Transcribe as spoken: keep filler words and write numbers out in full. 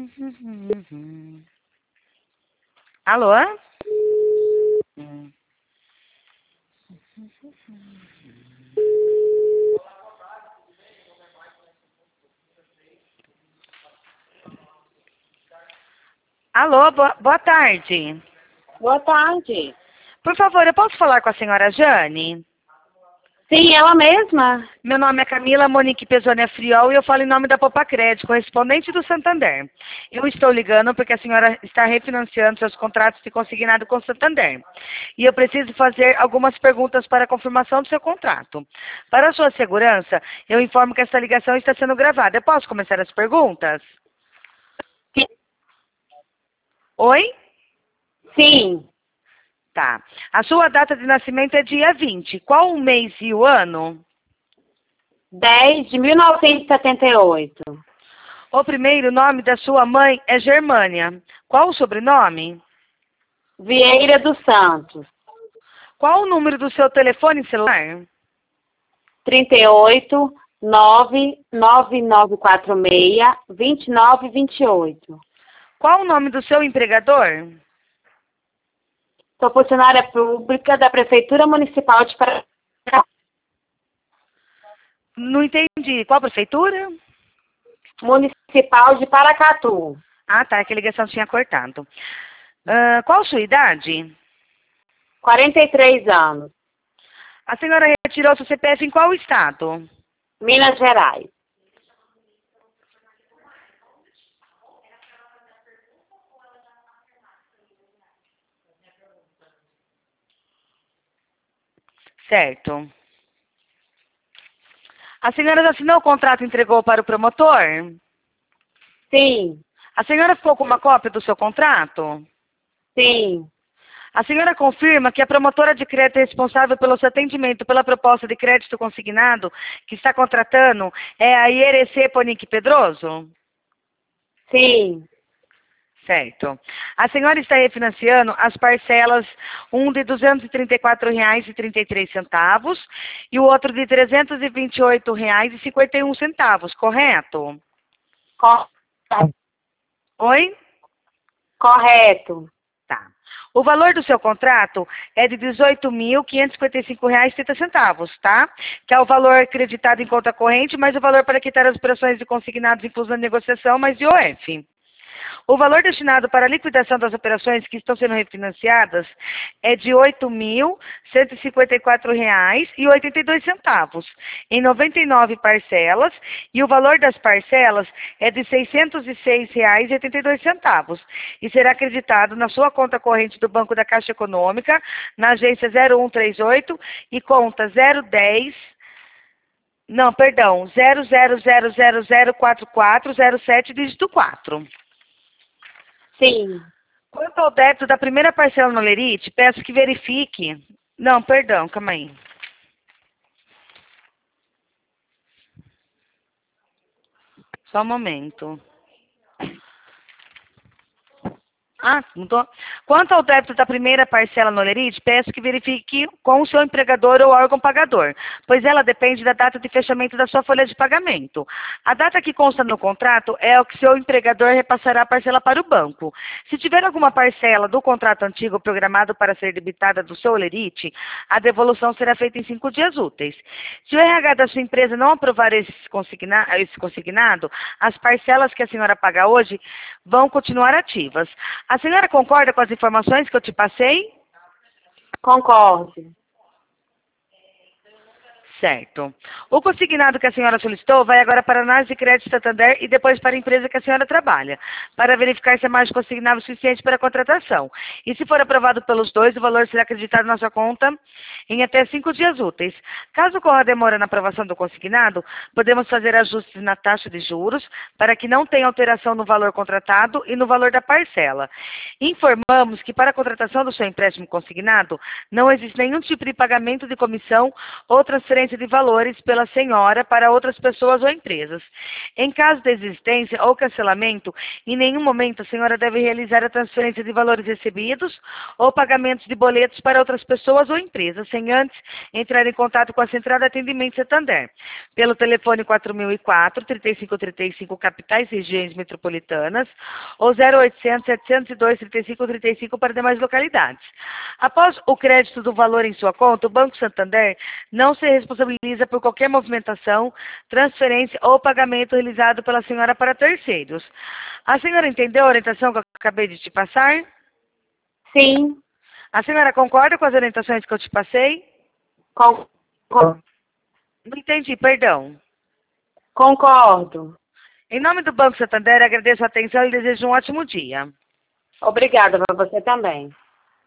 Alô? Hum. Alô, boa, boa tarde. Boa tarde. Por favor, eu posso falar com a senhora Jane? Sim, ela mesma. Meu nome é Camila Monique Pesonia Friol e eu falo em nome da Popacred, correspondente do Santander. Eu estou ligando porque a senhora está refinanciando seus contratos de consignado com o Santander. E eu preciso fazer algumas perguntas para a confirmação do seu contrato. Para a sua segurança, eu informo que esta ligação está sendo gravada. Eu posso começar as perguntas? Sim. Oi? Sim. Tá. A sua data de nascimento é dia vinte. Qual o mês e o ano? dez de mil novecentos e setenta e oito. O primeiro nome da sua mãe é Germânia. Qual o sobrenome? Vieira dos Santos. Qual o número do seu telefone celular? trinta e oito, nove nove nove quatro seis, dois nove dois oito. Qual o nome do seu empregador? Sou funcionária pública da Prefeitura Municipal de Paracatu. Não entendi. Qual prefeitura? Municipal de Paracatu. Ah, tá. Que a ligação tinha cortado. Ah, qual a sua idade? quarenta e três anos. A senhora retirou seu C P F em qual estado? Minas Gerais. Certo. A senhora já assinou o contrato e entregou para o promotor? Sim. A senhora ficou com uma cópia do seu contrato? Sim. A senhora confirma que a promotora de crédito responsável pelo seu atendimento pela proposta de crédito consignado que está contratando é a I R C Ponique Pedroso? Sim. Certo. A senhora está refinanciando as parcelas, um de duzentos e trinta e quatro reais e trinta e três centavos e o outro de trezentos e vinte e oito reais e cinquenta e um centavos, correto? Correto. Oi? Correto. Tá. O valor do seu contrato é de dezoito mil quinhentos e cinquenta e cinco reais e trinta centavos, tá? Que é o valor acreditado em conta corrente, mais o valor para quitar as operações de consignados incluso na negociação, mais I O F. O valor destinado para a liquidação das operações que estão sendo refinanciadas é de oito mil cento e cinquenta e quatro reais e oitenta e dois centavos, em noventa e nove parcelas, e o valor das parcelas é de seiscentos e seis reais e oitenta e dois centavos, e será acreditado na sua conta corrente do Banco da Caixa Econômica, na agência zero um três oito e conta zero dez, não, perdão, zero zero zero zero zero quatro quatro zero sete, dígito quatro. Sim. Quanto ao débito da primeira parcela no Lerite, peço que verifique. Não, perdão, calma aí. Só um momento. Ah, mudou. Quanto ao débito da primeira parcela no Lerite, peço que verifique com o seu empregador ou órgão pagador, pois ela depende da data de fechamento da sua folha de pagamento. A data que consta no contrato é o que seu empregador repassará a parcela para o banco. Se tiver alguma parcela do contrato antigo programado para ser debitada do seu Lerite, a devolução será feita em cinco dias úteis. Se o R H da sua empresa não aprovar esse, consigna, esse consignado, as parcelas que a senhora paga hoje vão continuar ativas. A senhora concorda com as informações que eu te passei? Concordo. Certo. O consignado que a senhora solicitou vai agora para a análise de crédito Santander e depois para a empresa que a senhora trabalha, para verificar se a margem consignável é suficiente para a contratação. E se for aprovado pelos dois, o valor será acreditado na sua conta em até cinco dias úteis. Caso ocorra demora na aprovação do consignado, podemos fazer ajustes na taxa de juros para que não tenha alteração no valor contratado e no valor da parcela. Informamos que para a contratação do seu empréstimo consignado, não existe nenhum tipo de pagamento de comissão ou transferência transferência de valores pela senhora para outras pessoas ou empresas. Em caso de existência ou cancelamento, em nenhum momento a senhora deve realizar a transferência de valores recebidos ou pagamentos de boletos para outras pessoas ou empresas, sem antes entrar em contato com a Central de Atendimento Santander, pelo telefone quatro mil e quatro, trinta e cinco trinta e cinco, capitais e regiões metropolitanas, ou zero oitocentos, setecentos e dois, trinta e cinco trinta e cinco para demais localidades. Após o crédito do valor em sua conta, o Banco Santander não se responsabiliza por qualquer movimentação, transferência ou pagamento realizado pela senhora para terceiros. A senhora entendeu a orientação que eu acabei de te passar? Sim. A senhora concorda com as orientações que eu te passei? Con con Não entendi, perdão. concordo. Em nome do Banco Santander, agradeço a atenção e desejo um ótimo dia. Obrigada para você também.